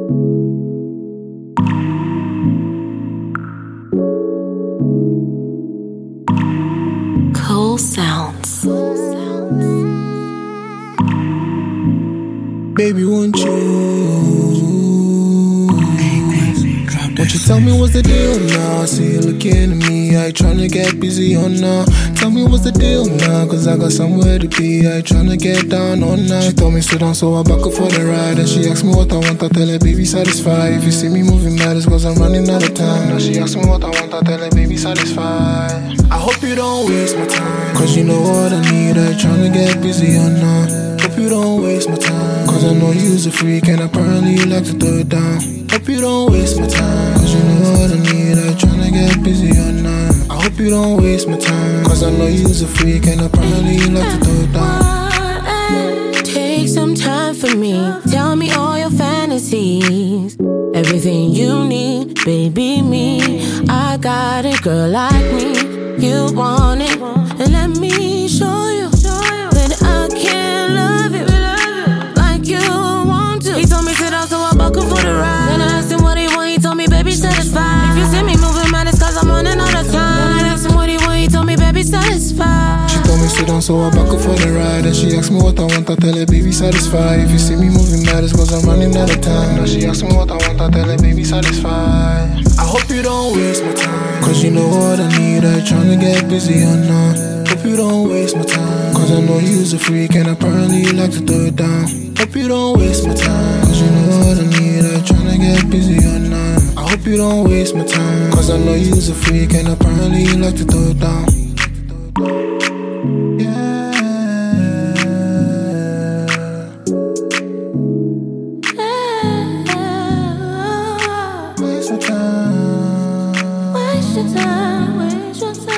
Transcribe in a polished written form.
Cool sounds. Baby, won't you tell me what's the deal now? I see you looking at me, I ain't tryna get busy on now. Tell me what's the deal now, cause I got somewhere to be, I ain't tryna get down on now. She told me sit down, so I back up for the ride. And she asked me what I want, I tell her baby satisfied. If you see me moving mad, it's cause I'm running out of time. Now she asked me what I want, I tell her baby satisfied. I hope you don't waste my time, cause you know what I need, I ain't tryna get busy on now. Hope you don't waste my time, cause I know you's a freak and apparently you like to throw it down. Hope you don't waste my time, cause you know what I need, I ain't tryna get busy or not. I hope you don't waste my time, cause I know you's a freak and apparently you like to throw it down. Take some time for me, tell me all your fantasies. Everything you need, baby, me. I got it, girl, like me. You want it, and let me show you that I can love you like you want to. He told me sit down, so I buckle for the ride. Then I asked him what he want, he told me baby satisfied. If you see me moving mad, it's cause I'm running out of time. Then I asked him what he want, he told me baby satisfied. She told me sit down, so I buckle for the ride. And she asked me what I want, I tell her baby satisfied. If you see me moving mad, it's cause I'm running out of time. Now she asked me what I want, I tell her baby satisfied. I hope you don't waste my time, cause you know what I need, I ain't tryna get busy or not. Hope you don't waste my time, cause I know you's a freak and apparently you like to throw it down. Hope you don't waste my time, cause you know what I need, I ain't tryna get busy or not. I hope you don't waste my time, cause I know you's a freak and apparently you like to throw it down. Waste your time, waste your time.